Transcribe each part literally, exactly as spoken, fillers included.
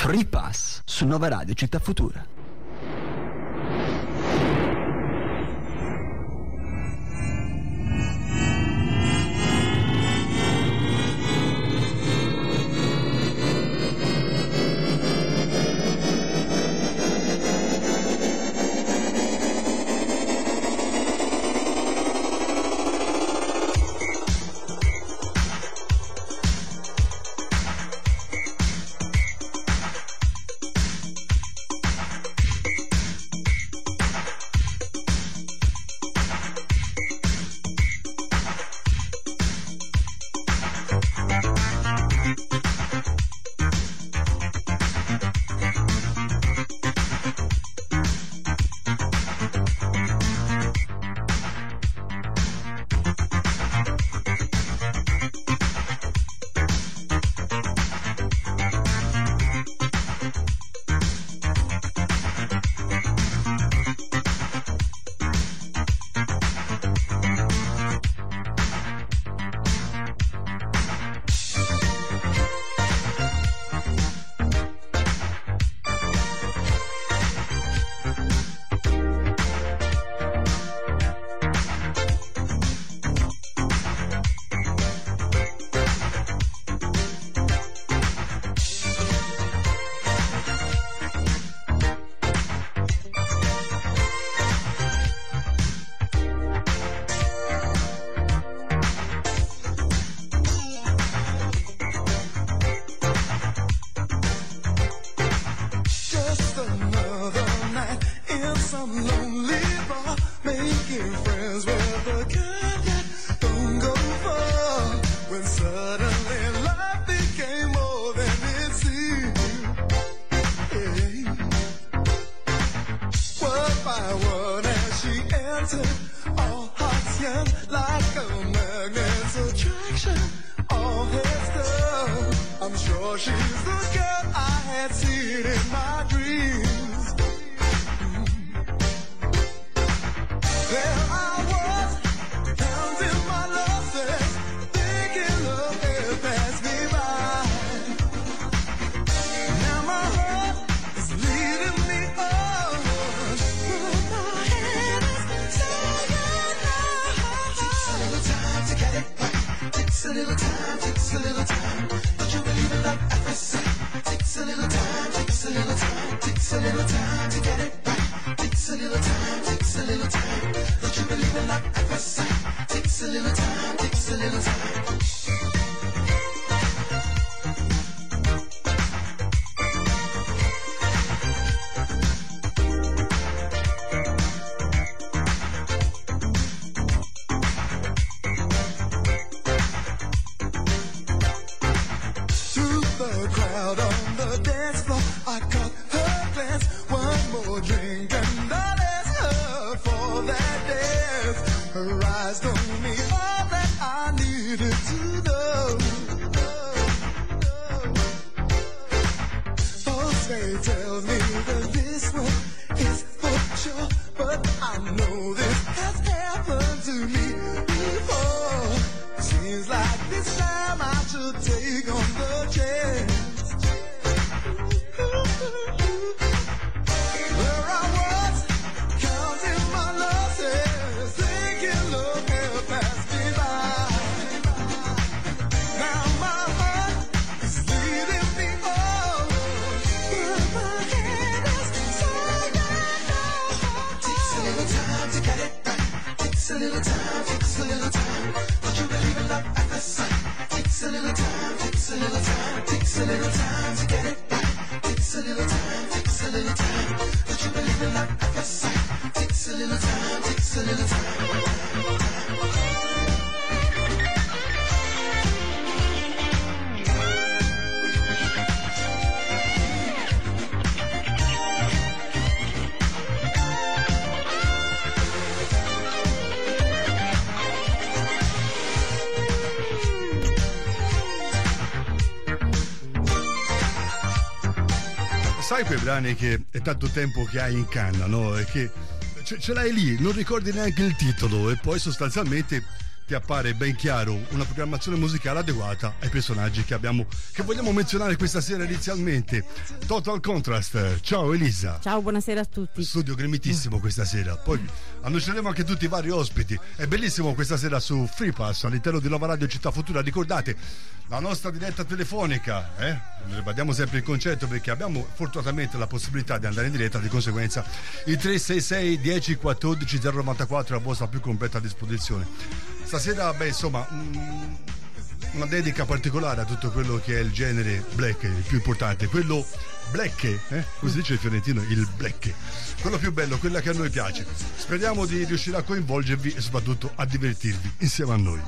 Free Pass su Nova Radio Città Futura. Sai quei brani che è tanto tempo che hai in canna, no? E che ce, ce l'hai lì, non ricordi neanche il titolo e poi sostanzialmente ti appare ben chiaro una programmazione musicale adeguata ai personaggi che abbiamo, che vogliamo menzionare questa sera inizialmente. Total Contrast, ciao Elisa. Ciao, buonasera a tutti. Studio gremitissimo questa sera. Poi annunceremo anche tutti i vari ospiti. È bellissimo questa sera su Free Pass all'interno di Nova Radio Città Futura. Ricordate la nostra diretta telefonica, eh? Ribadiamo sempre il concetto perché abbiamo fortunatamente la possibilità di andare in diretta, di conseguenza il tre sei sei dieci quattordici zero novantaquattro è la vostra più completa disposizione. Stasera, beh, insomma, mh, una dedica particolare a tutto quello che è il genere black, il più importante, quello black, eh? Come si dice il fiorentino, il black, quello più bello, quello che a noi piace. Speriamo di riuscire a coinvolgervi e soprattutto a divertirvi insieme a noi.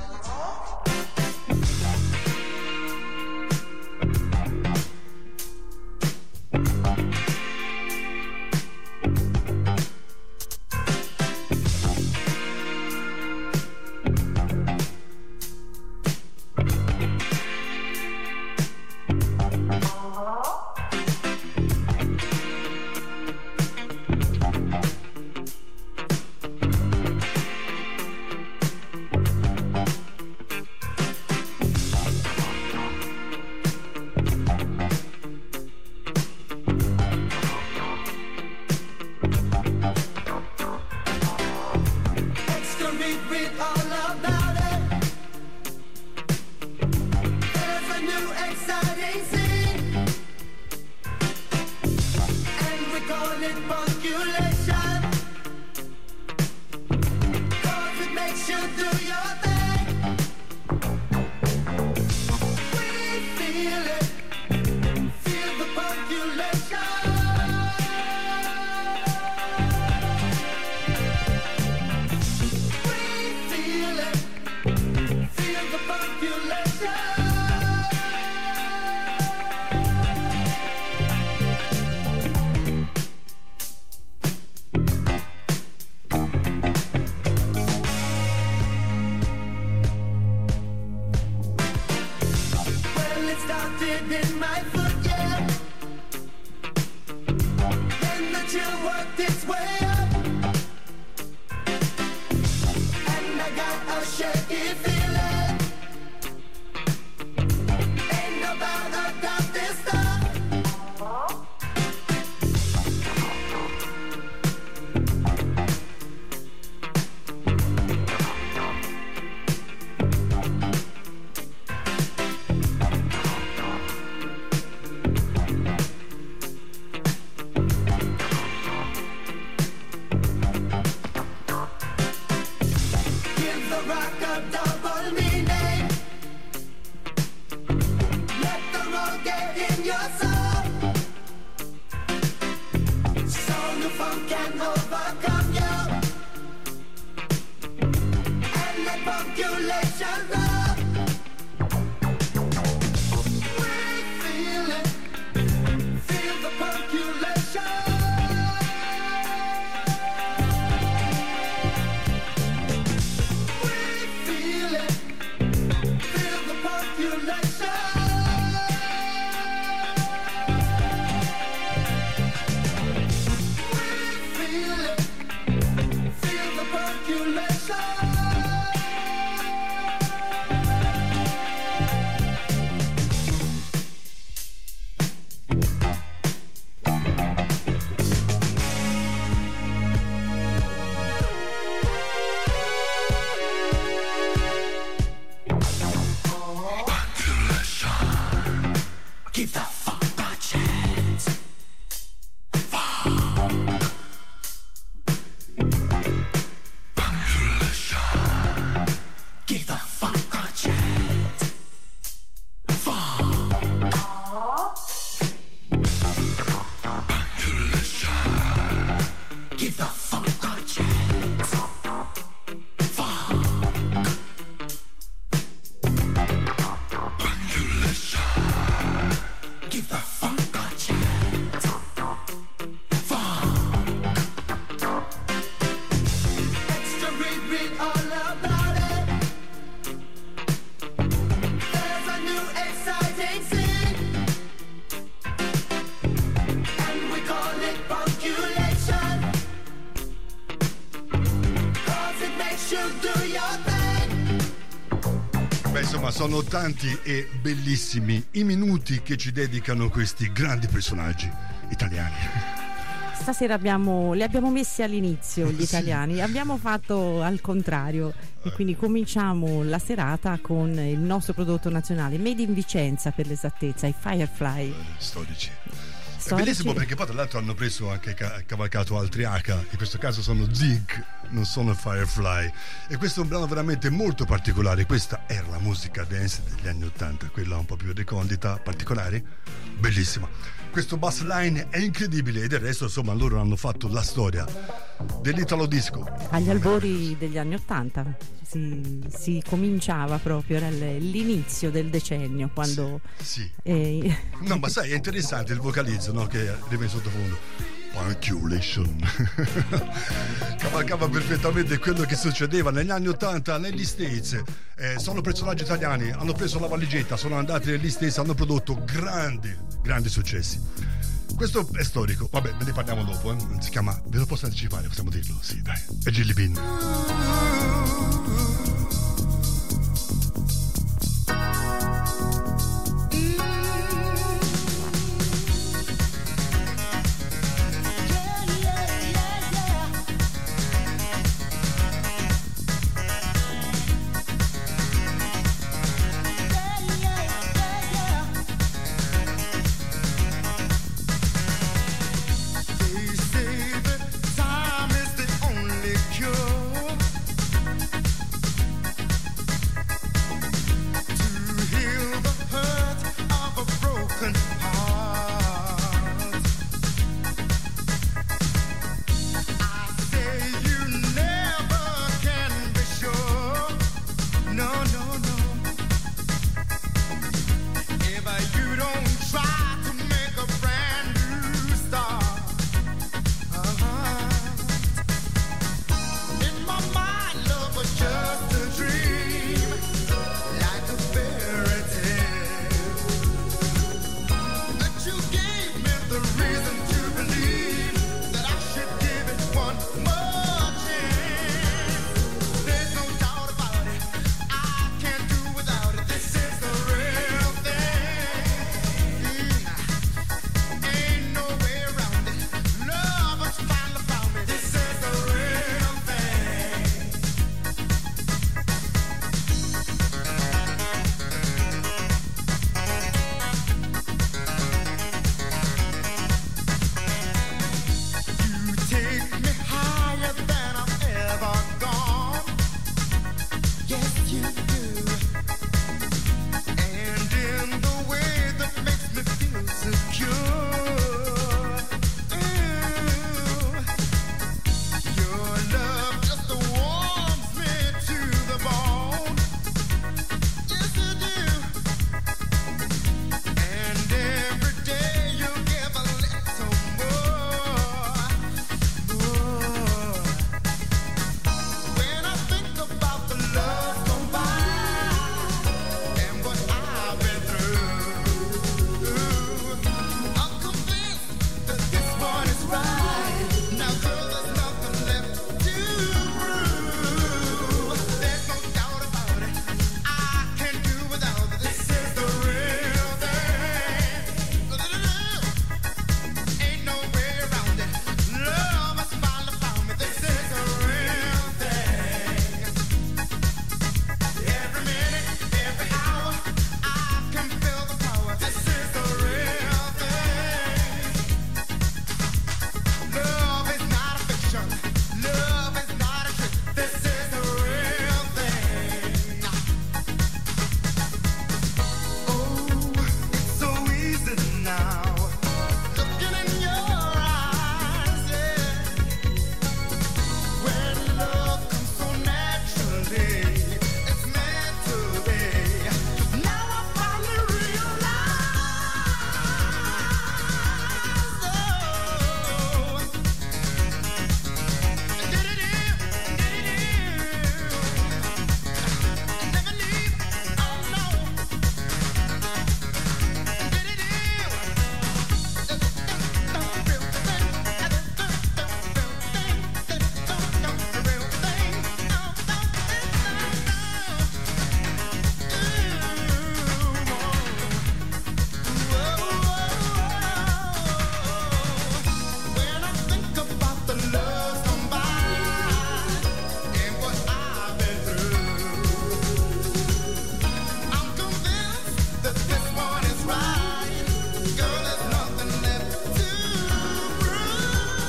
ma sono tanti e bellissimi i minuti che ci dedicano questi grandi personaggi italiani. Stasera abbiamo, li abbiamo messi all'inizio gli Sì. italiani, abbiamo fatto al contrario e quindi cominciamo la serata con il nostro prodotto nazionale, Made in Vicenza per l'esattezza, i Firefly. Storici. È Storici. bellissimo perché poi tra l'altro hanno preso anche ca- cavalcato altri H, in questo caso sono Zig, non sono Firefly, e questo è un brano veramente molto particolare. Questa era la musica dance degli anni ottanta, quella un po' più recondita, particolare, bellissima. Questo bass line è incredibile e del resto insomma loro hanno fatto la storia dell'Italo Disco Agli albori degli anni Ottanta si, si cominciava proprio, era l- l'inizio del decennio quando Sì. eh, No, ma sai, è interessante il vocalizzo, no, che arriva in sottofondo. Punctuation. Cavalcava perfettamente quello che succedeva negli anni ottanta negli States. Eh, sono personaggi italiani, hanno preso la valigetta, sono andati negli States, hanno prodotto grandi, grandi successi. Questo è storico, vabbè, ve ne parliamo dopo, eh. Si chiama, ve lo posso anticipare, possiamo dirlo, sì, dai, è Jelly Bean.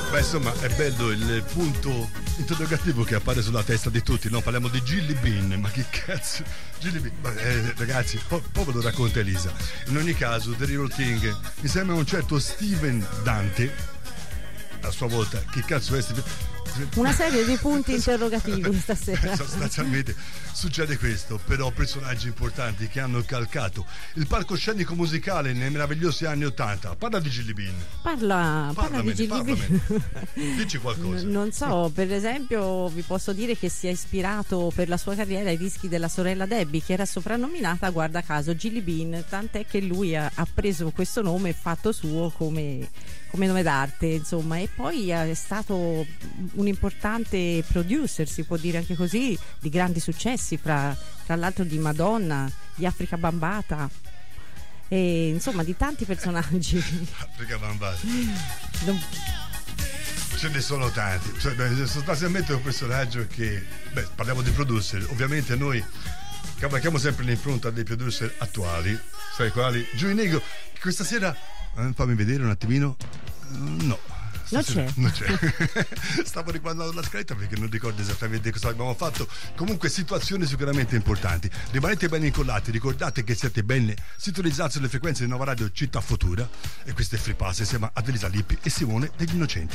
Beh, insomma, è bello il punto interrogativo che appare sulla testa di tutti, no? Parliamo di Gilly Bean, ma che cazzo? Gilly Bean, ma, eh, ragazzi, po- poi ve lo racconta Elisa. In ogni caso, The Real Thing, insieme a un certo Steven Dante, a sua volta, che cazzo è Steven? Una serie di punti interrogativi stasera. Sostanzialmente succede questo, però personaggi importanti che hanno calcato il palcoscenico musicale nei meravigliosi anni ottanta. Parla di Gilly Bean. Parla, parla di Gilly Bean. Dici qualcosa. N- non so, per esempio vi posso dire che si è ispirato per la sua carriera ai dischi della sorella Debbie, che era soprannominata, guarda caso, Gilly Bean, tant'è che lui ha, ha preso questo nome e fatto suo come, come nome d'arte, insomma, e poi è stato un importante producer, si può dire anche così, di grandi successi, fra, tra l'altro di Madonna, di Africa Bambata, e insomma di tanti personaggi. Africa Bambata. Non... Ce ne sono tanti, cioè, beh, sostanzialmente è un personaggio che, beh, parliamo di producer, ovviamente noi cavalchiamo sempre l'impronta dei producer attuali, sai quali? Giù in Negro, questa sera, eh, fammi vedere un attimino, no. Non c'è. non c'è. Stavo riguardando la scaletta perché non ricordo esattamente cosa abbiamo fatto. Comunque situazioni sicuramente importanti. Rimanete ben incollati, ricordate che siete ben sintonizzati sulle frequenze di Nova Radio Città Futura, e questo è Free Pass insieme ad Elisa Lippi e Simone degli Innocenti.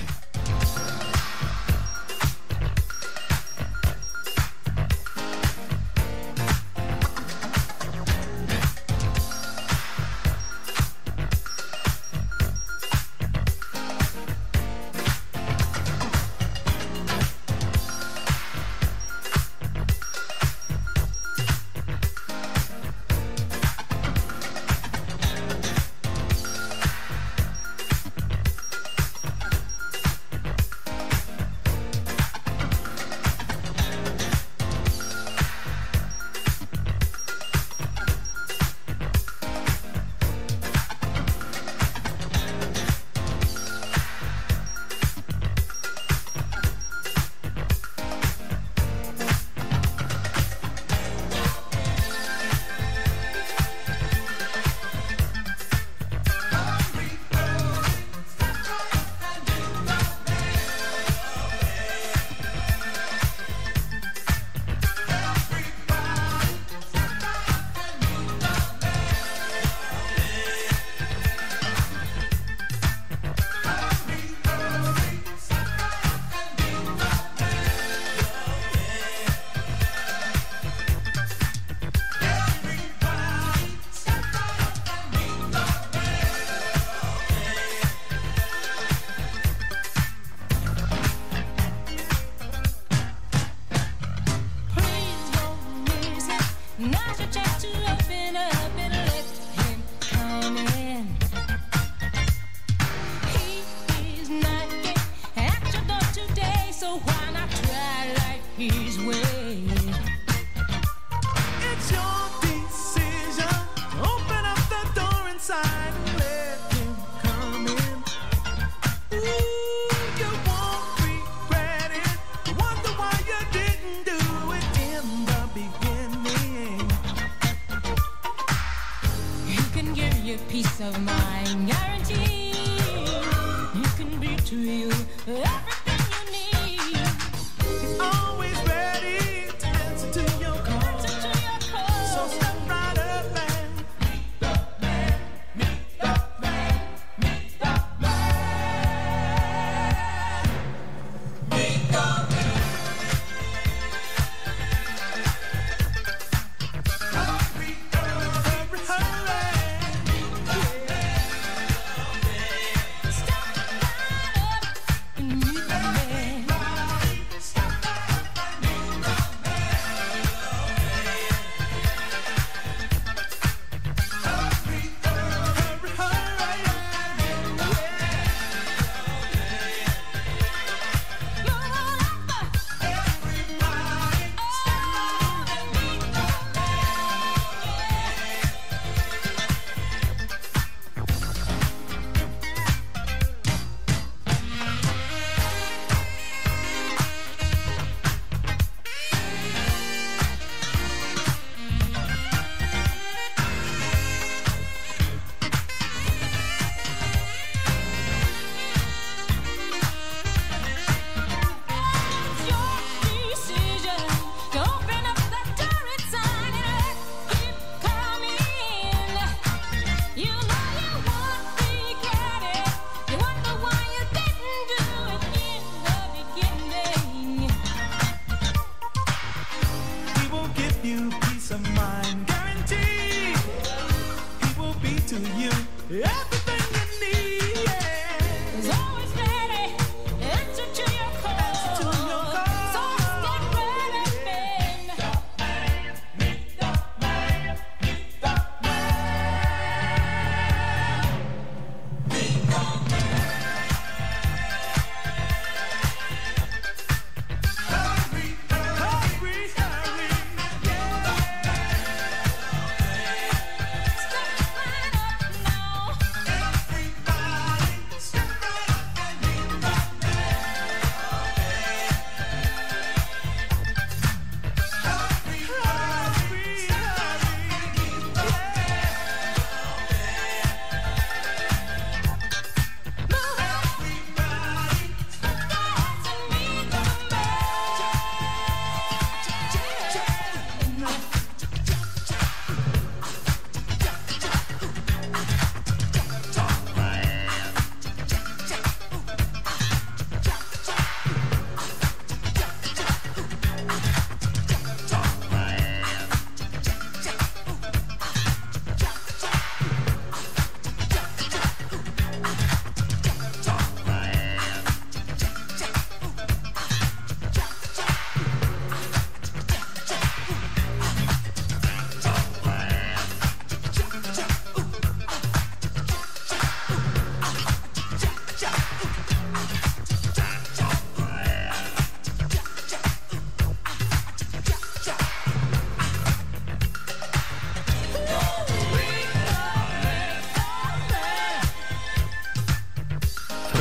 Stop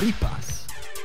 Free Pass.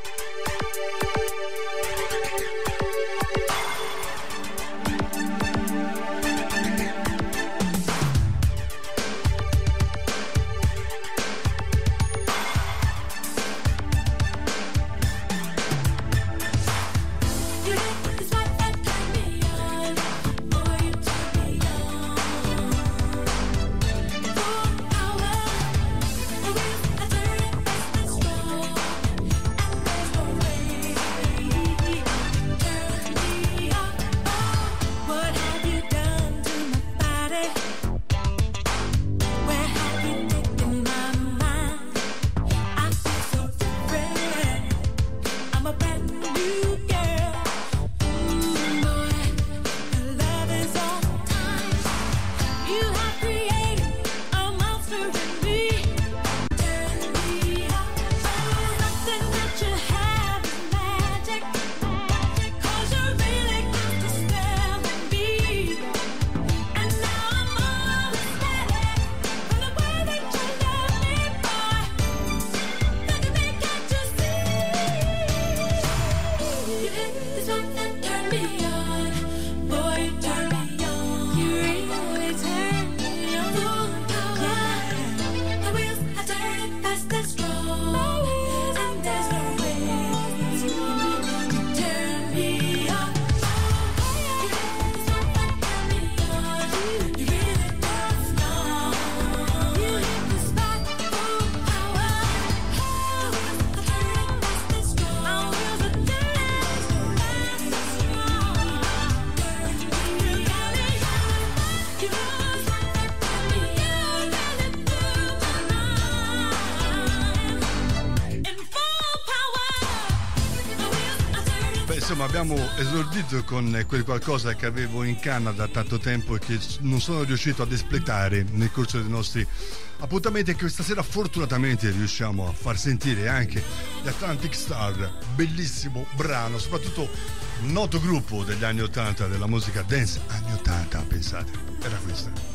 Insomma, abbiamo esordito con quel qualcosa che avevo in canna da tanto tempo e che non sono riuscito ad espletare nel corso dei nostri appuntamenti, e che questa sera fortunatamente riusciamo a far sentire anche gli Atlantic Star. Bellissimo brano, soprattutto noto gruppo degli anni ottanta della musica dance anni ottanta, pensate, era questa.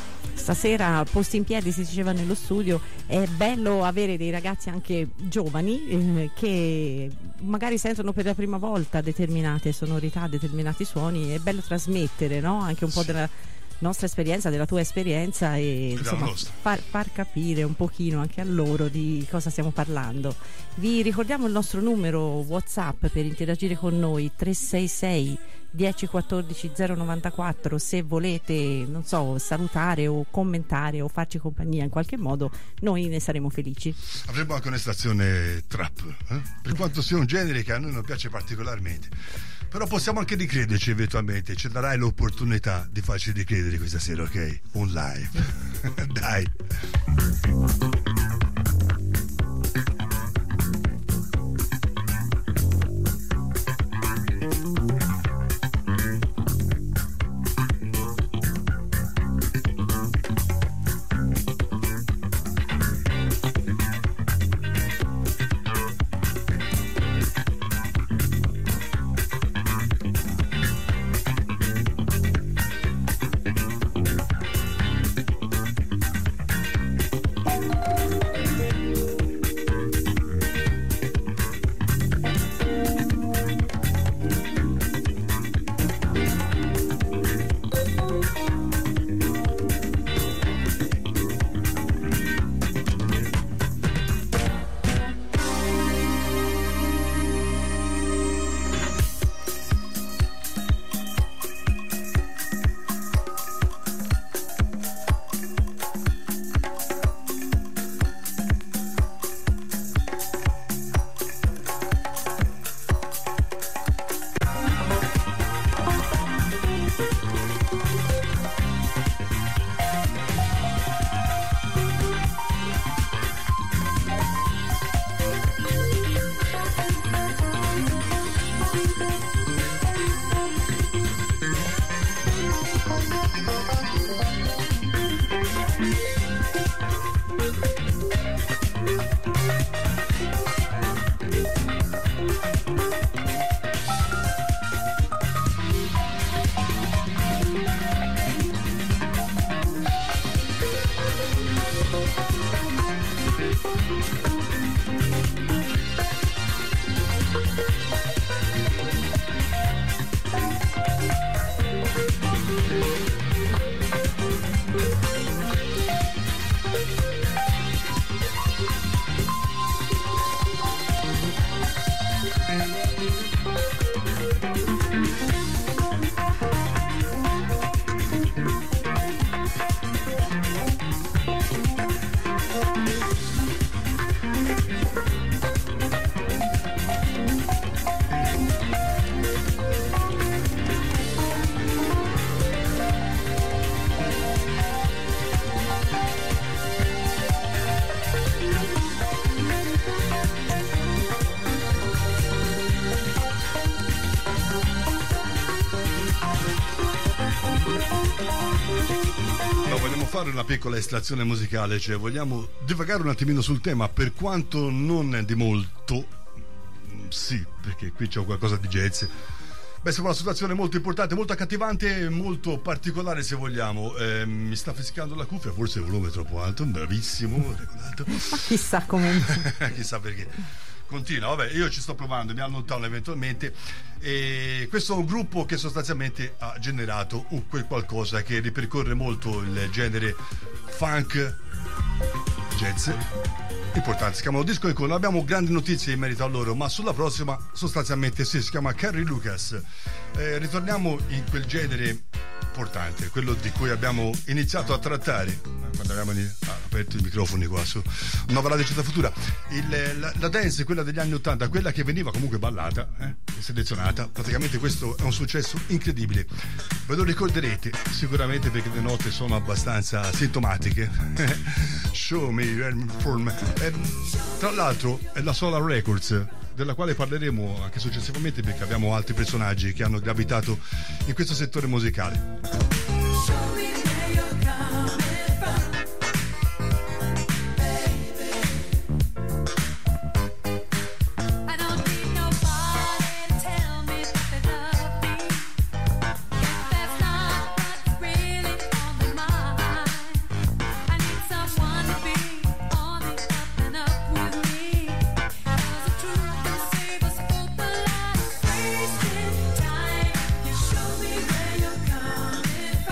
Stasera posti in piedi, si diceva nello studio, è bello avere dei ragazzi anche giovani eh, che magari sentono per la prima volta determinate sonorità, determinati suoni. È bello trasmettere, no? Anche un po' della nostra esperienza, della tua esperienza, e insomma far, far capire un pochino anche a loro di cosa stiamo parlando. Vi ricordiamo il nostro numero WhatsApp per interagire con noi: tre sei sei dieci quattordici zero novantaquattro. Se volete, non so, salutare o commentare o farci compagnia in qualche modo, noi ne saremo felici. Avremo anche una stazione trap, eh? Per quanto sia un genere che a noi non piace particolarmente, però possiamo anche ricrederci eventualmente. Ci darai l'opportunità di farci ricredere questa sera, ok? Un live. Dai. fare una piccola estrazione musicale, cioè vogliamo divagare un attimino sul tema, per quanto non di molto, sì, perché qui c'è qualcosa di jazz. Beh, sembra una situazione molto importante, molto accattivante, molto particolare se vogliamo. Eh, mi sta fischiando la cuffia, forse il volume è troppo alto, bravissimo, regolato. Ma chissà comunque. Chissà perché. Continua, vabbè, io ci sto provando, mi allontano eventualmente. E questo è un gruppo che sostanzialmente ha generato un quel qualcosa che ripercorre molto il genere funk, jazz. Importante, si chiamano Disco Icona. Abbiamo grandi notizie in merito a loro, ma sulla prossima sostanzialmente sì, si chiama Carrie Lucas. Eh, ritorniamo in quel genere importante, quello di cui abbiamo iniziato a trattare quando abbiamo aperto i microfoni qua su Nuova Radio Città Futura. Il, la, la dance, quella degli anni ottanta, quella che veniva comunque ballata, eh, selezionata, praticamente questo è un successo incredibile. Ve lo ricorderete sicuramente perché le note sono abbastanza sintomatiche. Show me, for me. Eh, tra l'altro è la Solar Records, della quale parleremo anche successivamente perché abbiamo altri personaggi che hanno gravitato in questo settore musicale. Show me where you're coming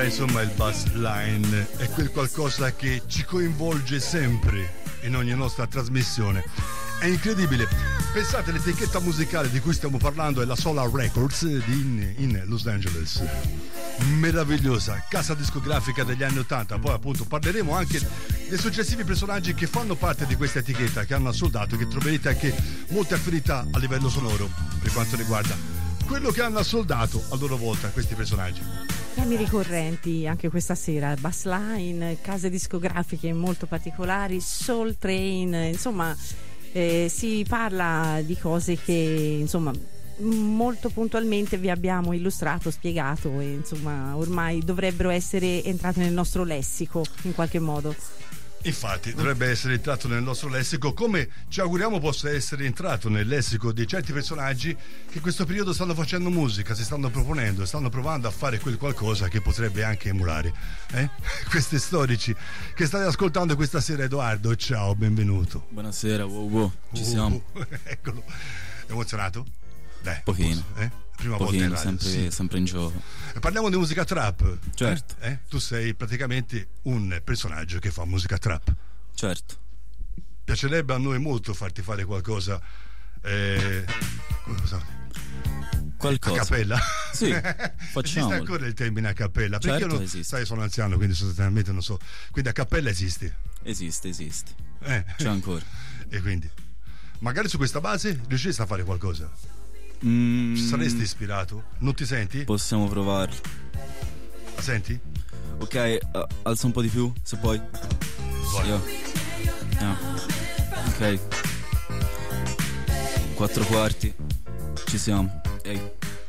insomma il bass line è quel qualcosa che ci coinvolge sempre in ogni nostra trasmissione. È incredibile. Pensate, l'etichetta musicale di cui stiamo parlando è la Solar Records di in, in Los Angeles. Meravigliosa casa discografica degli anni ottanta. Poi appunto parleremo anche dei successivi personaggi che fanno parte di questa etichetta, che hanno assoldato, che troverete anche molte affinità a livello sonoro per quanto riguarda quello che hanno assoldato a loro volta questi personaggi. Temi ricorrenti anche questa sera: bassline, case discografiche molto particolari, Soul Train, insomma eh, si parla di cose che insomma molto puntualmente vi abbiamo illustrato, spiegato e insomma ormai dovrebbero essere entrate nel nostro lessico in qualche modo. Infatti dovrebbe essere entrato nel nostro lessico, come ci auguriamo possa essere entrato nel lessico di certi personaggi che in questo periodo stanno facendo musica, si stanno proponendo, stanno provando a fare quel qualcosa che potrebbe anche emulare eh? Questi storici che state ascoltando questa sera. Edoardo, ciao, benvenuto. Buonasera, wow, wow. Ci uh, siamo. Eccolo, emozionato? Dai, pochino, posso, eh? Prima pochino, volta in radio, sempre, sì. sempre in gioco. Parliamo di musica trap. Certo. Eh? Eh? Tu sei praticamente un personaggio che fa musica trap. Certo. Piacerebbe a noi molto farti fare qualcosa eh, qualcosa a cappella. Sì, facciamo. Esiste ancora il termine a cappella? Perché certo, io non, esiste. sai, sono anziano, quindi sostanzialmente non so. Quindi a cappella esiste. Esiste, esiste. Eh. C'è ancora. E quindi magari su questa base riusciresti a fare qualcosa. Mm, Saresti ispirato? Non ti senti? Possiamo provarlo. La senti? Ok, uh, alza un po' di più, se puoi. Vai. Io. Yeah. Ok. Quattro quarti. Ci siamo. Ehi.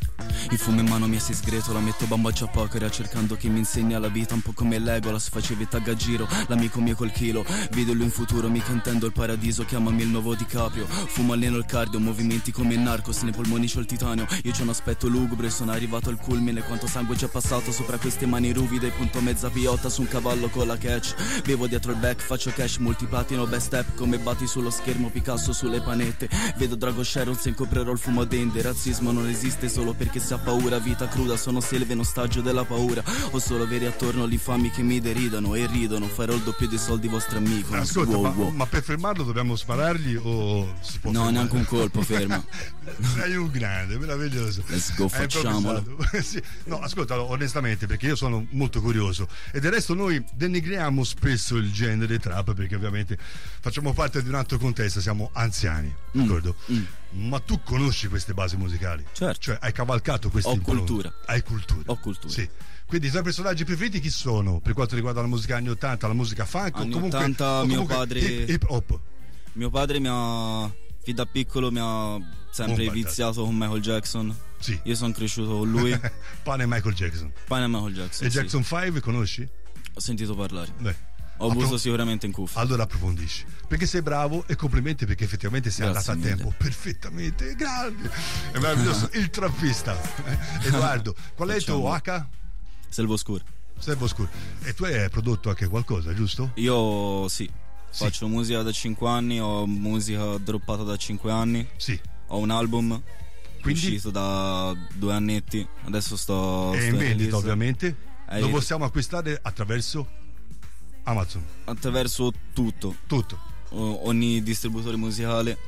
Il fumo in mano mi si sgretola, metto bambaggio a poker cercando che mi insegna la vita, un po' come Legolas, facevi tag a giro, l'amico mio col chilo, vedo lui in futuro, mica intendo il paradiso, chiamami il nuovo DiCaprio, fumo alleno il cardio, movimenti come il Narcos, nei polmoni c'ho il titanio, io c'ho un aspetto lugubre, sono arrivato al culmine, quanto sangue c'è passato sopra queste mani ruvide, punto mezza piotta su un cavallo con la catch, bevo dietro il back, faccio cash, multiplatino, best step, come batti sullo schermo, Picasso sulle panette, vedo Drago Sharon se incoprirò il fumo a dente, razzismo non esiste solo perché si ha paura, vita cruda, sono selve in ostaggio della paura, ho solo veri attorno gli infami che mi deridano e ridono, farò il doppio dei soldi vostro amico. Ascolta, wow, ma, wow. ma per fermarlo dobbiamo sparargli o si può no, fermare? neanche un colpo, ferma. Sei un grande, meraviglioso. Let's go, facciamolo. Sì. No, ascolta, onestamente, perché io sono molto curioso e del resto noi denigriamo spesso il genere trap perché ovviamente facciamo parte di un altro contesto, siamo anziani, mm. d'accordo? Mm. Ma tu conosci queste basi musicali? Certo. Cioè hai cavalcato questi Ho impronti? cultura. Hai cultura. Ho cultura. Sì. Quindi i tuoi personaggi preferiti chi sono per quanto riguarda la musica anni ottanta, la musica funk anni o comunque, ottanta, o comunque mio padre hip, hip hop? Mio padre mi ha, fin da piccolo mi ha sempre Oh, viziato con Michael Jackson. Sì. Io sono cresciuto con lui. Pane Michael Jackson. Pane Michael Jackson. E sì. Jackson cinque conosci? Ho sentito parlare. Beh. Ho avuto Appro- sicuramente in cuffia. Allora approfondisci perché sei bravo e complimenti perché effettivamente sei Grazie andato a mille. tempo perfettamente, grande, è meraviglioso. Il trappista eh? Edoardo, qual è il tuo H? Selva Oscura. Selva Oscura. E tu hai prodotto anche qualcosa, giusto? Io sì, Sì. faccio musica da cinque anni, ho musica droppata da cinque anni, Sì. ho un album Quindi uscito da due annetti, adesso sto, è sto in in vendita release. ovviamente. Eh, Lo possiamo acquistare attraverso Amazon. Attraverso tutto, Tutto. o- ogni distributore musicale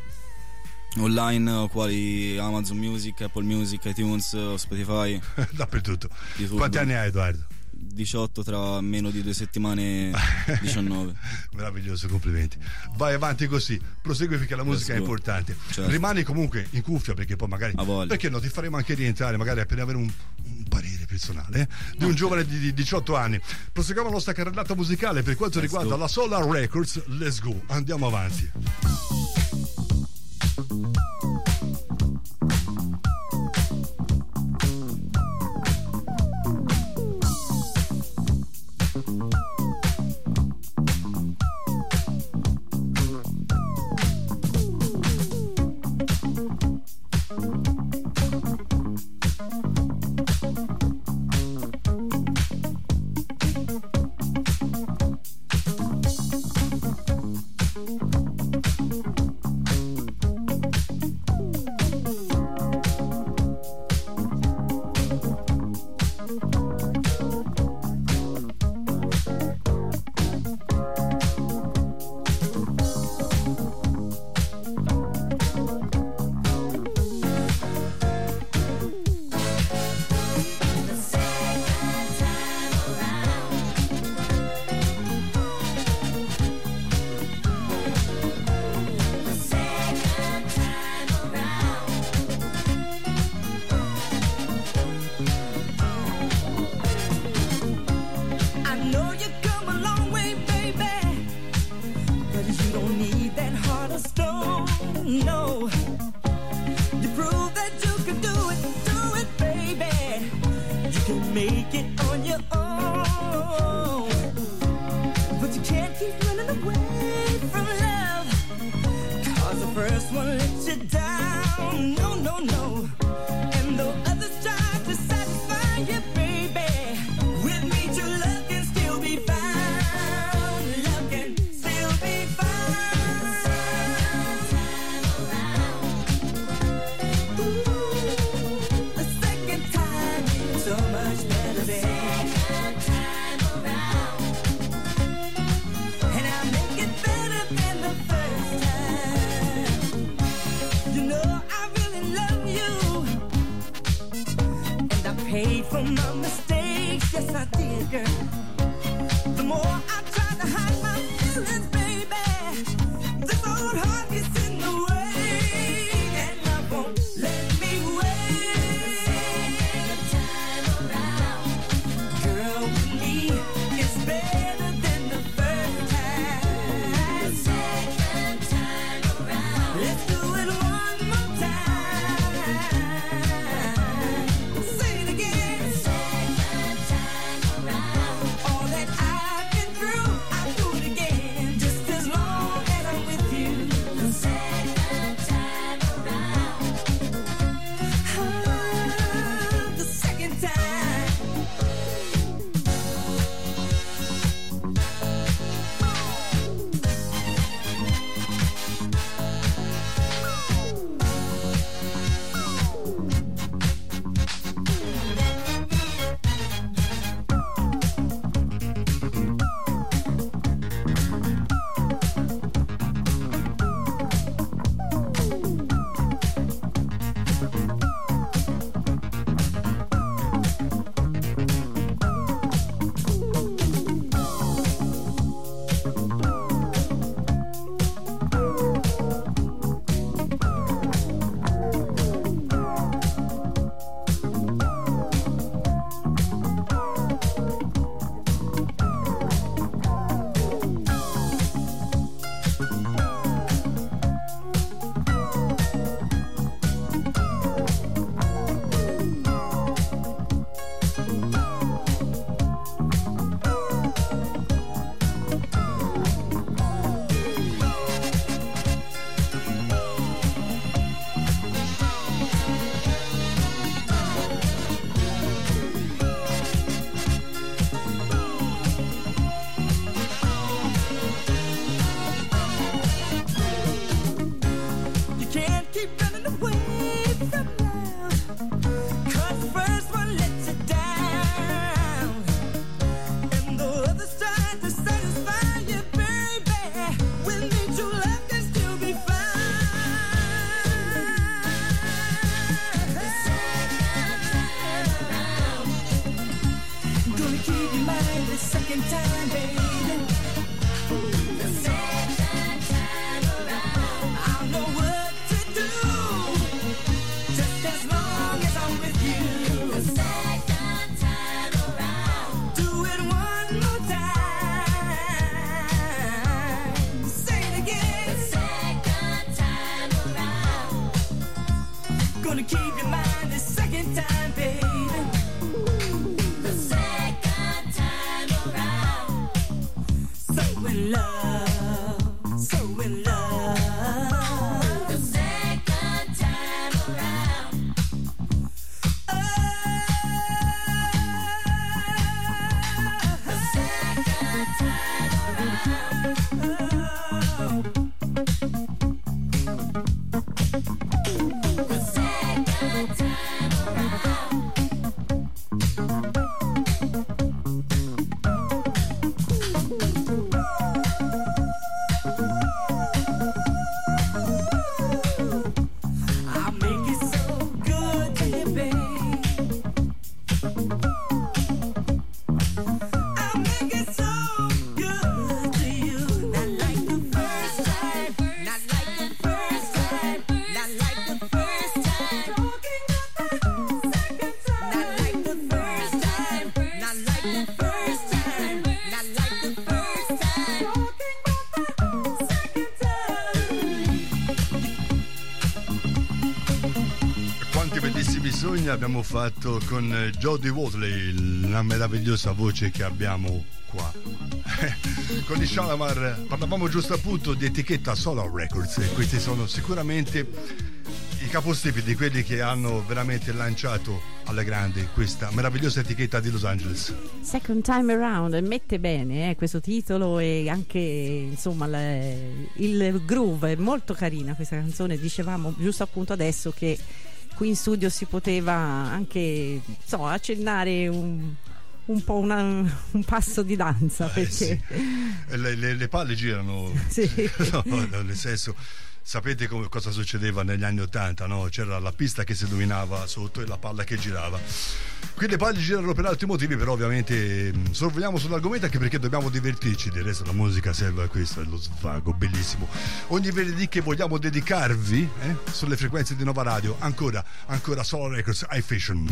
online, quali Amazon Music, Apple Music, iTunes, Spotify, Dappertutto. YouTube. Quanti anni hai, Edoardo? diciotto, tra meno di due settimane diciannove. Meraviglioso, complimenti. Vai avanti così, prosegui perché la musica è Let's go. importante. Certo. Rimani comunque in cuffia perché poi magari A voglia. perché no, ti faremo anche rientrare magari appena avere un, un parere personale eh, di un giovane di, di diciotto anni. Proseguiamo la nostra carrellata musicale per quanto Let's riguarda go. la Solar Records. Let's go, andiamo avanti. my mistakes, yes I did, girl. The more I tried to hide my feelings, baby, this old heart gets in the way, and I won't let me wait. Second time around, girl, with me it's better than the first time. Second time around, let's do it one more time. Say it again. Second time around, all that I've been through, I'll do it again, just as long as I'm with you. The second time around, ah, the second time. You can't keep running away from love, 'cause the first one lets you down, and the other's trying to satisfy you, baby. With me, true love can still be found. The second time around, gonna keep your mind the second time, baby. The second time around, I'll know what to do, just as long as I'm with you. The second time around, do it one more time. Say it again. The second time around, gonna keep your mind the second time, baby. The second time around, so in love, so in love. The second time around, oh, the second time around, oh, the second time around. I'll make it so good to you, babe. I'll make it so good to you. Not like the first time, not like the first time, not like the first time. Talking about the second time. Not like the first time, not like the first time, not like the first time. Talking about the second time. Quanti bellissimi sogni abbiamo fatto con eh, Jodie Watley, la meravigliosa voce che abbiamo qua. Con i Shalamar parlavamo giusto appunto di etichetta Solar Records, e questi sono sicuramente i capostipiti di quelli che hanno veramente lanciato alla grande questa meravigliosa etichetta di Los Angeles. Second Time Around mette bene eh, questo titolo, e anche insomma le, il groove è molto carina questa canzone. Dicevamo giusto appunto adesso che qui in studio si poteva anche so, accennare un un po' una, un passo di danza, Eh, perché sì. le, le, le palle girano. Sì. No, no, nel senso, sapete come, cosa succedeva negli anni ottanta, no? C'era la pista che si dominava sotto e la palla che girava. Qui le palle girano per altri motivi, però ovviamente mh, sorvoliamo sull'argomento anche perché dobbiamo divertirci. Del resto la musica serve a questo, è lo svago bellissimo. Ogni venerdì che vogliamo dedicarvi eh, sulle frequenze di Nova Radio, ancora, ancora Solar Records, High Fashion.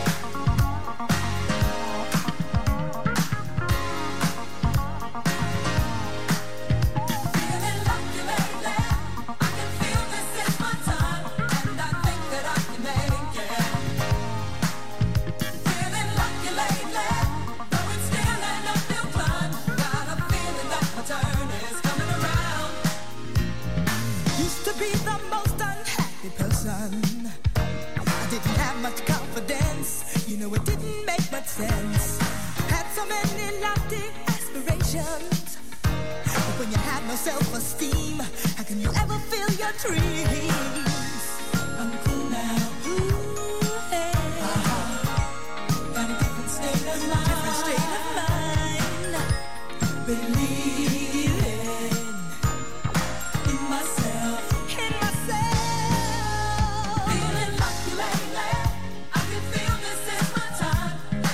Sense. Had so many lofty aspirations, but when you have no self-esteem, how can you ever feel your dreams? I'm cool now. Ooh, hey. Uh-huh. Got a different state of mind. Different state of mind. Believing in myself. In myself. Feeling lucky lately. I can feel this is my time.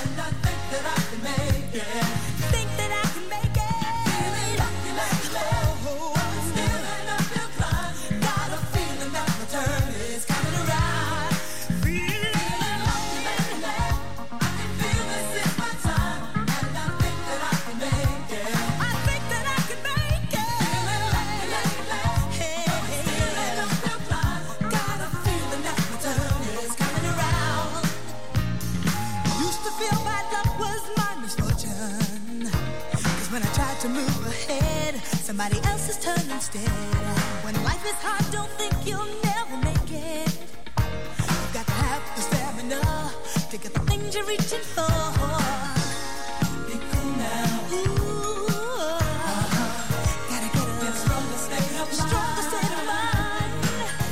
Think that I can make it. Feeling lucky lately. Oh, I'm still an uphill climb. Got a feeling that my turn is coming around. Feeling lucky lately. I can feel this is my time, and I think that I can make it. I think that I can make it. Feeling lucky lately. Hey, I'm still an uphill climb. Got a feeling that my turn is coming around. Used to feel bad luck was my misfortune, 'cause when I tried to move ahead, somebody else's turn instead. When life is hard, don't think you'll never make it. You've got to have the stamina to get the things you're reaching for. Be cool now. Ooh, uh-huh. Gotta get a get stronger state of mind. Stronger state of mind.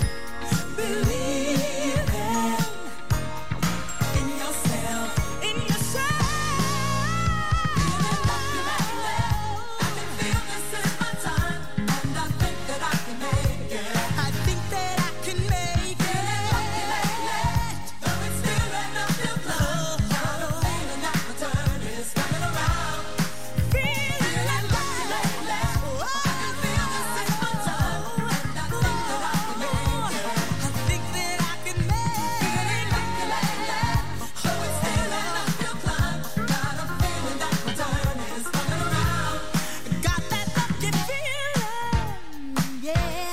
Believing in yourself. In yourself. Feeling lucky lately. I can feel this is my time, and I think that I can make it. I think that I can make it. Feeling lucky lately. Though it's still an uphill climb. Got a feeling that my turn is coming around. Feeling lucky lately. I can feel this is my time, and I think that I can make it. I think that I can make it. Feeling lucky lately. Though it's still an uphill climb. Got a feeling that my turn is coming around. Got that lucky feeling, yeah.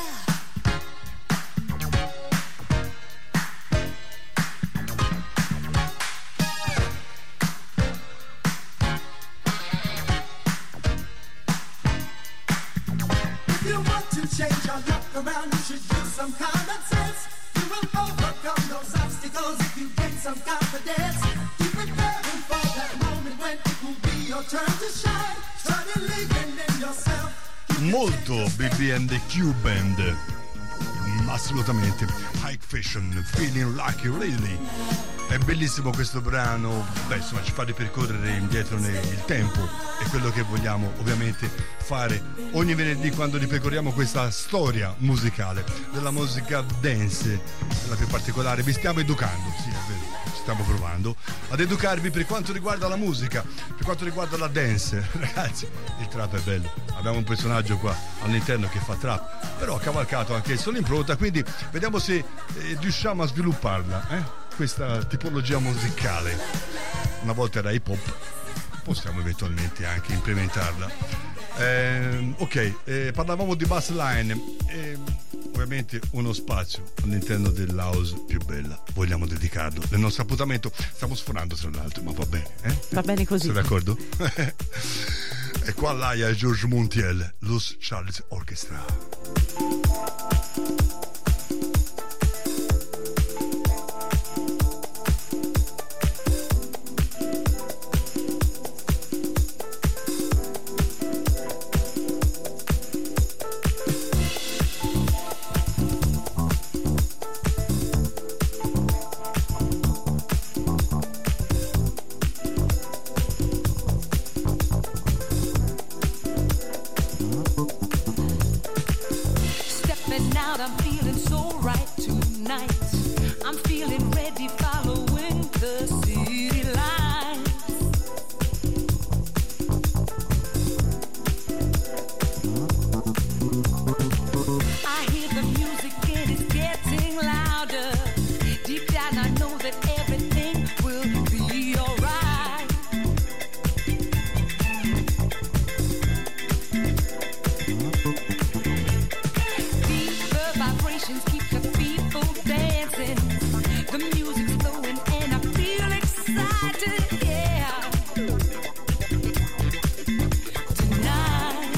If you want to change your luck around, you should use some common sense. You will overcome those obstacles if you gain some confidence. Keep preparing for that moment when it will be your turn to shine. Start believing in yourself. Molto B B and the Q Band. Mm, assolutamente. High Fashion, Feeling Lucky Really. È bellissimo questo brano. Beh, insomma, ci fa ripercorrere indietro nel tempo. È quello che vogliamo ovviamente fare ogni venerdì quando ripercorriamo questa storia musicale della musica dance, nella più particolare. Vi stiamo educando, sì, è vero. Stiamo provando ad educarvi per quanto riguarda la musica, per quanto riguarda la dance. Ragazzi, il trap è bello. Abbiamo un personaggio qua all'interno che fa trap, però ha cavalcato anche esso l'impronta, quindi vediamo se eh, riusciamo a svilupparla, eh? Questa tipologia musicale. Una volta era hip hop, possiamo eventualmente anche implementarla. Eh, ok, eh, parlavamo di bassline. Eh, ovviamente uno spazio all'interno dell'house più bella vogliamo dedicarlo nel nostro appuntamento. Stiamo sforando tra l'altro, ma va bene, eh? Va bene così. Sei d'accordo? E qua l'Aia e Georges Montiel, Los Charles Orchestra. I'm feeling so right tonight. I'm feeling ready, following the city lights. I hear the music and it's getting louder. Deep down I know that everything will be alright. Deeper vibrations keep the people dancing. The music's flowing and I feel excited, yeah. Tonight.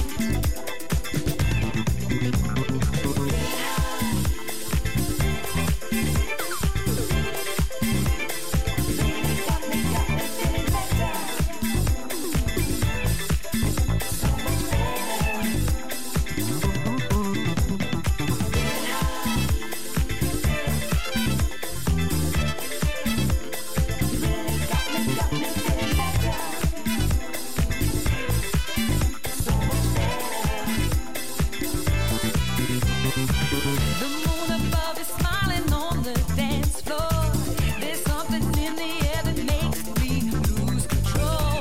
The moon above is smiling on the dance floor. There's something in the air that makes me lose control.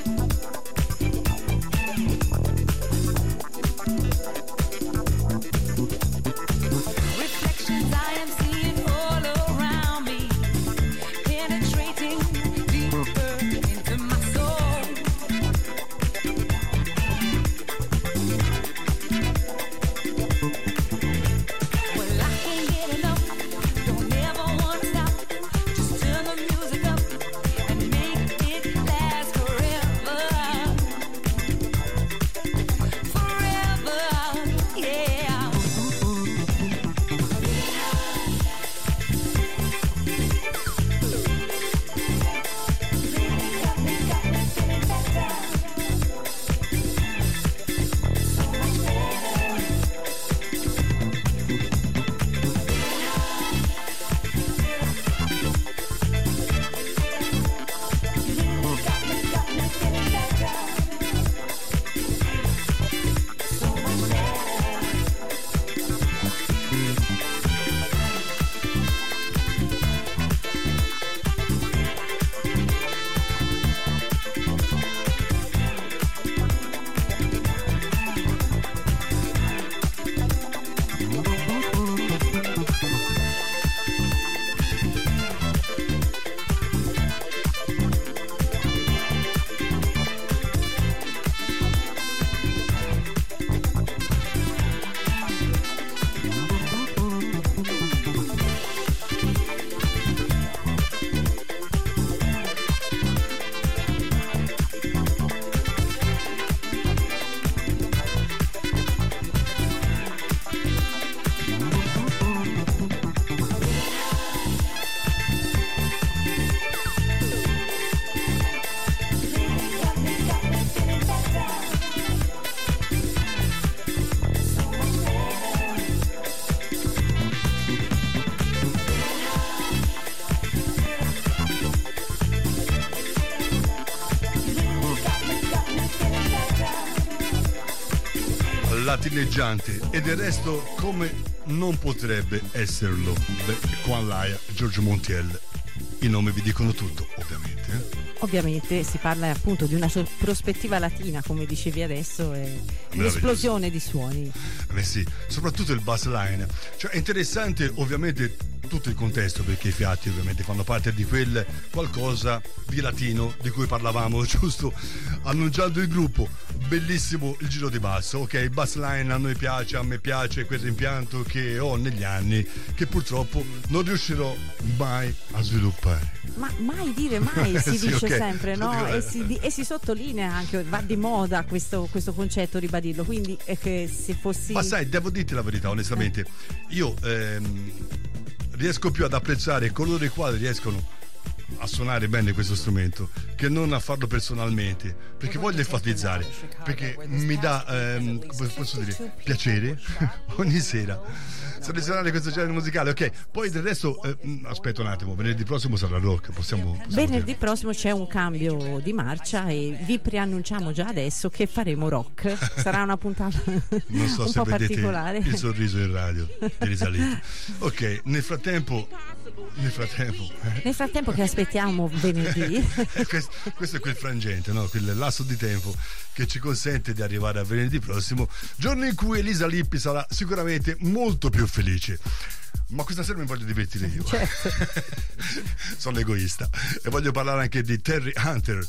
Reflections I am seeing all around me, penetrating deeper into my soul. Well, I can't get enough, don't ever wanna stop. Just turn the music up and make it last forever. Forever, yeah. Latineggiante e del resto come non potrebbe esserlo. Beh, Juan Laya, Giorgio Montiel, i nomi vi dicono tutto, ovviamente. eh. Ovviamente si parla appunto di una so- prospettiva latina, come dicevi adesso, e Meraviglioso. un'esplosione di suoni. Beh sì, soprattutto il bass line. Cioè è interessante ovviamente tutto il contesto, perché i fiati ovviamente fanno parte di quel qualcosa di latino di cui parlavamo, giusto? Annunciando il gruppo, bellissimo il giro di basso, ok, il bass line a noi piace, a me piace quel rimpianto che ho negli anni, che purtroppo non riuscirò mai a sviluppare. Ma mai dire mai, si Sì, dice ok. sempre, no? Dico- E si, di- e si sottolinea anche, va di moda questo, questo concetto, ribadirlo. Quindi è che se fossi. Ma sai, devo dirti la verità, onestamente, io ehm, riesco più ad apprezzare coloro i quali riescono a suonare bene questo strumento che non a farlo personalmente, perché voglio enfatizzare, perché mi dà ehm, come posso dire, piacere ogni sera selezionare questo genere musicale. Ok, poi del resto eh, aspetta un attimo, venerdì prossimo sarà rock, possiamo, possiamo Venerdì dire. prossimo c'è un cambio di marcia e vi preannunciamo già adesso che faremo rock. Sarà una puntata Non so un se po' vedete particolare. il sorriso in radio di risalito. Ok, nel frattempo nel frattempo eh, Nel frattempo che aspettiamo venerdì, questo, questo è quel frangente, no? Quel lasso di tempo che ci consente di arrivare a venerdì prossimo, giorno in cui Elisa Lippi sarà sicuramente molto più felice. Ma questa sera mi voglio divertire io. certo. Sono egoista e voglio parlare anche di Terry Hunter.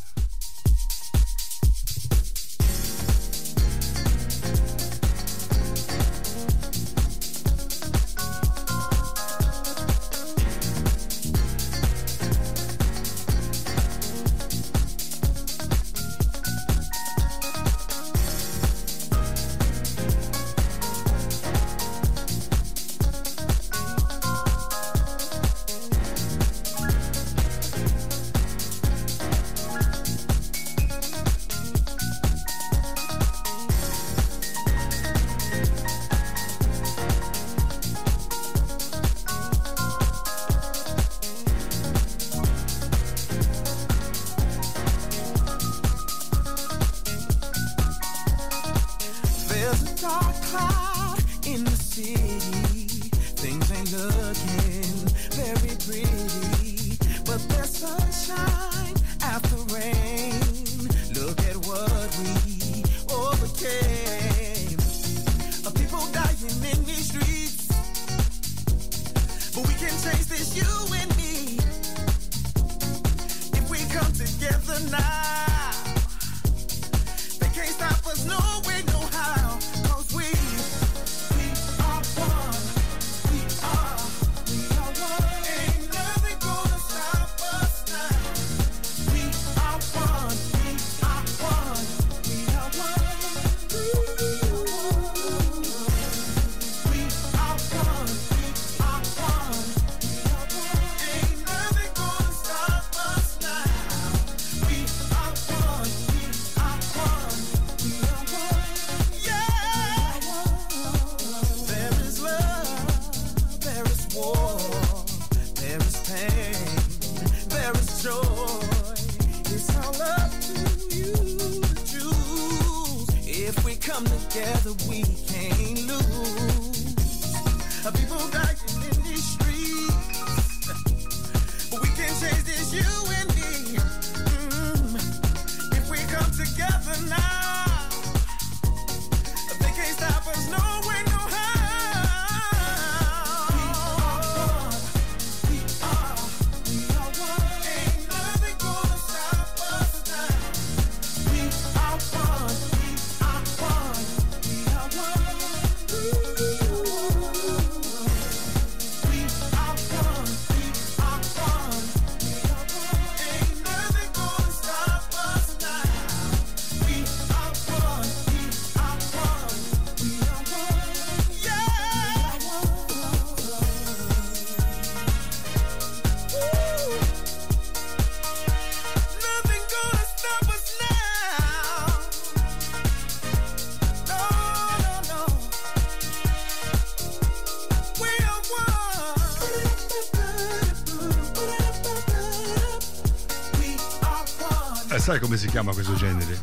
Sai come si chiama questo genere?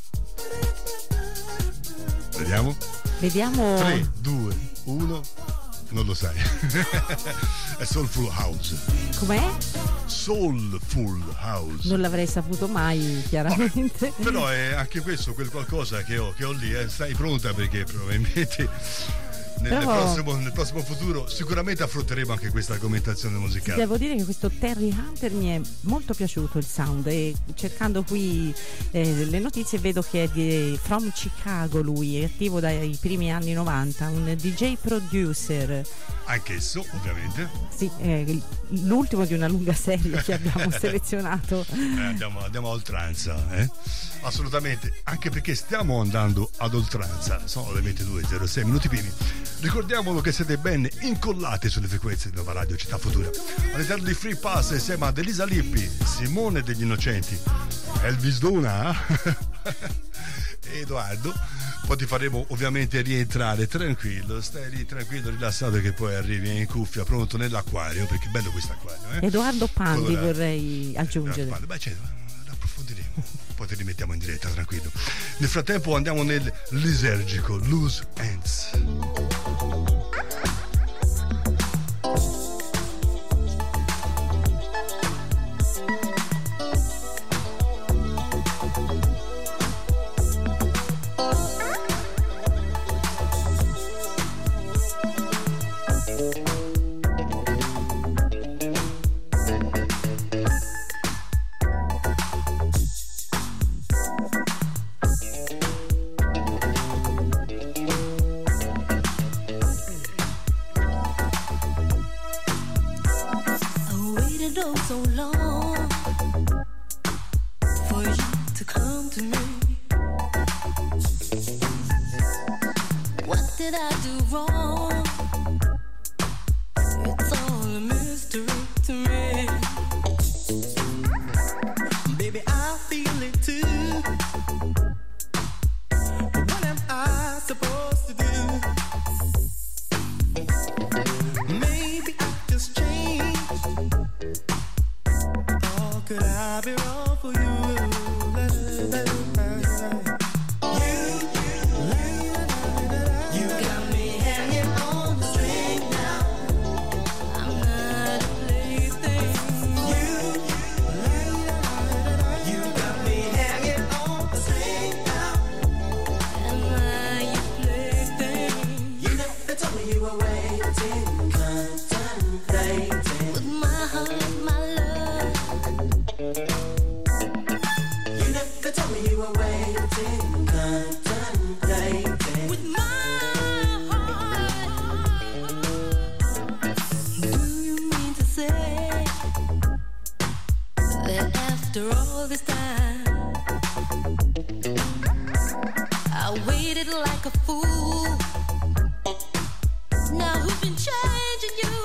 Vediamo. Vediamo. tre, due, uno. Non lo sai. È Soulful House. Com'è? Soulful House. Non l'avrei saputo mai, chiaramente. Vabbè, però è anche questo quel qualcosa che ho, che ho lì. Eh. Stai pronta perché probabilmente nel, Però, nel, prossimo, nel prossimo futuro sicuramente affronteremo anche questa argomentazione musicale. Devo dire che questo Terry Hunter mi è molto piaciuto il sound, e cercando qui eh, le notizie vedo che è di from Chicago, lui è attivo dai primi anni novanta, un D J producer anch'esso ovviamente. Sì, è l'ultimo di una lunga serie che abbiamo selezionato. Eh, andiamo, andiamo a oltranza, eh? Assolutamente, anche perché stiamo andando ad oltranza. Sono le ventidue e zero sei minuti primi. Ricordiamolo che siete ben incollati sulle frequenze di Nova Radio Città Futura. All'interno di Free Pass insieme ad Elisa Lippi, Simone degli Innocenti, Elvis Duna e Edoardo. Poi ti faremo ovviamente rientrare tranquillo, stai lì tranquillo, rilassato, che poi arrivi in cuffia pronto nell'acquario, perché è bello questo acquario, eh? Edoardo Pandi, allora, vorrei aggiungere. Eh, beh, cioè, approfondiremo, poi ti rimettiamo in diretta, tranquillo. Nel frattempo andiamo nel lisergico Loose Ends. So long for you to come to me. What did I do wrong? It's all a mystery to me. Baby, I feel it too. But what am I supposed to do? Maybe I just changed. Could I be wrong for you? You got me hanging on the string now. I'm not a plaything. You, you got me hanging on the string now. Am I your plaything? You never told me you were waiting, contemplating. With my heart, my love. You never told me you were waiting, contemplating. With my heart. Do you mean to say that after all this time I waited like a fool? Now who's been changing you?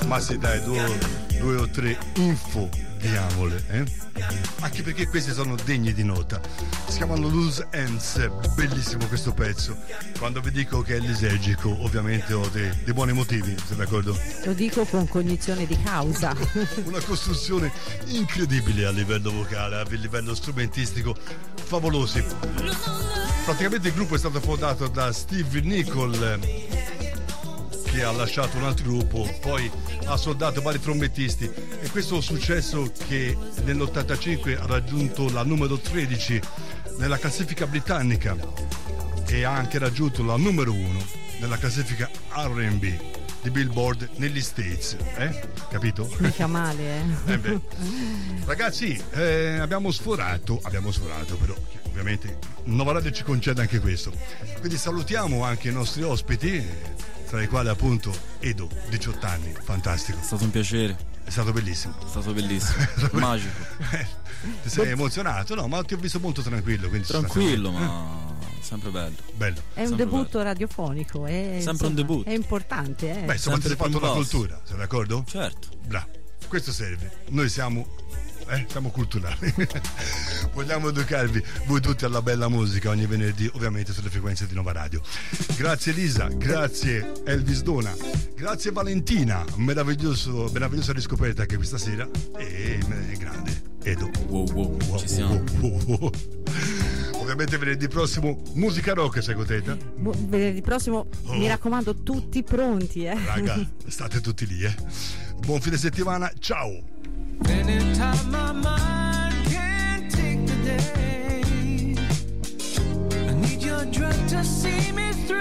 Ma sì, dai, due, due o tre info diamole, eh? Anche perché questi sono degni di nota. Si chiamano Loose Ends, bellissimo questo pezzo. Quando vi dico che è lisergico, ovviamente ho dei, dei buoni motivi, sei d'accordo? Lo dico con cognizione di causa. Una costruzione incredibile a livello vocale, a livello strumentistico, favolosi. Praticamente il gruppo è stato fondato da Steve Nicol, che ha lasciato un altro gruppo, poi ha soldato vari trombettisti, e questo successo che nell'ottantacinque ha raggiunto la numero tredici nella classifica britannica e ha anche raggiunto la numero uno nella classifica R and B di Billboard negli States, eh? Capito? Mica male, eh? eh beh. Ragazzi, eh, abbiamo sforato, abbiamo sforato però, ovviamente Nova Radio ci concede anche questo, quindi salutiamo anche i nostri ospiti, tra i quali appunto Edo, diciotto anni, fantastico. È stato un piacere. È stato bellissimo. È stato bellissimo. Magico. Ti sei emozionato? No, ma ti ho visto molto tranquillo. Quindi tranquillo, ma sempre bello. Bello. È un sempre debutto bello. radiofonico. È, sempre insomma, un debutto. È importante, eh. Beh, insomma, ti sei fatto una passo. cultura, sei d'accordo? Certo. Bravo. Questo serve. Noi siamo... Eh, siamo culturali. Vogliamo educarvi voi tutti alla bella musica ogni venerdì, ovviamente sulle frequenze di Nova Radio. Grazie Elisa, grazie Elvis Dona, grazie Valentina, meraviglioso, meravigliosa riscoperta anche questa sera, e è grande Edo. Wow, wow, Wow, ci siamo. wow, wow, wow. Ovviamente venerdì prossimo musica rock, sei contenta? Bu- venerdì prossimo, Oh. mi raccomando, tutti pronti, eh. Raga, state tutti lì, eh. Buon fine settimana, ciao. Anytime my mind can't take the day, I need your drug to see me through.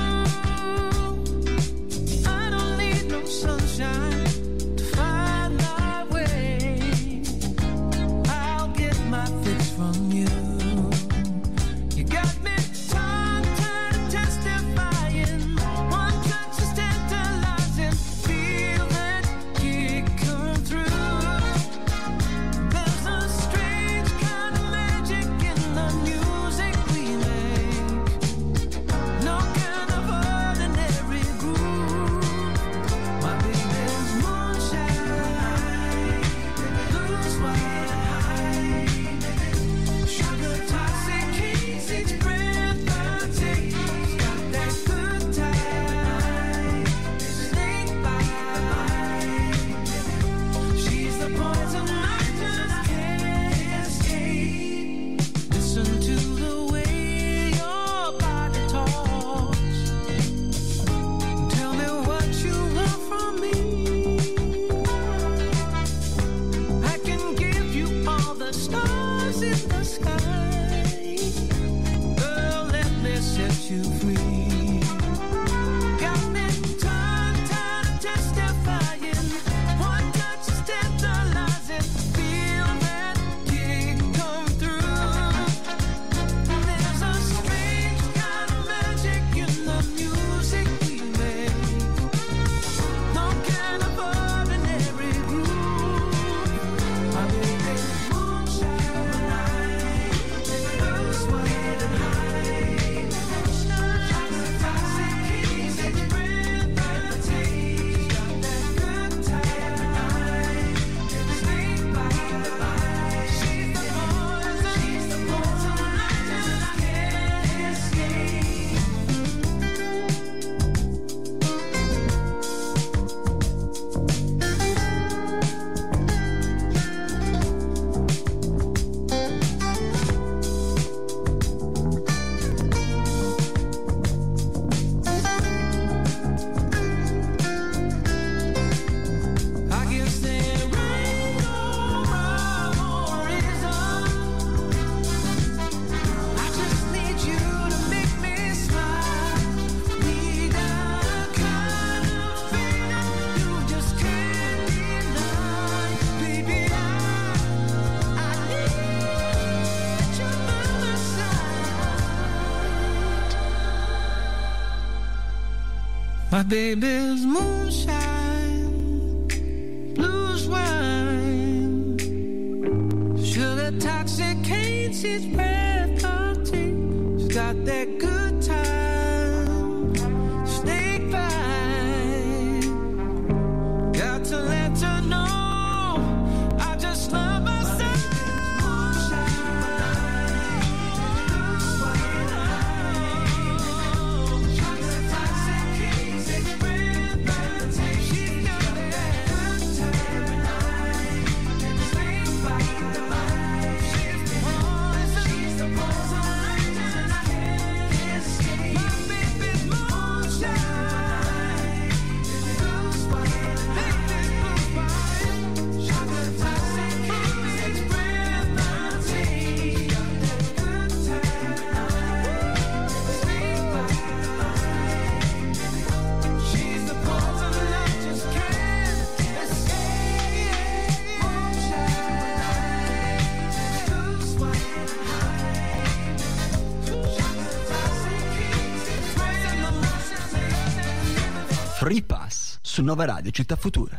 I don't need no sunshine to find my way. I'll get my fix from you. You got me tongue tied and testifying. One touch is tantalizing. Feel that kick come through. My baby's moonshine, blues wine, sugar toxicates each breath of tea. She's got that good time, snake bite, got Free Pass su Nova Radio Città Futura.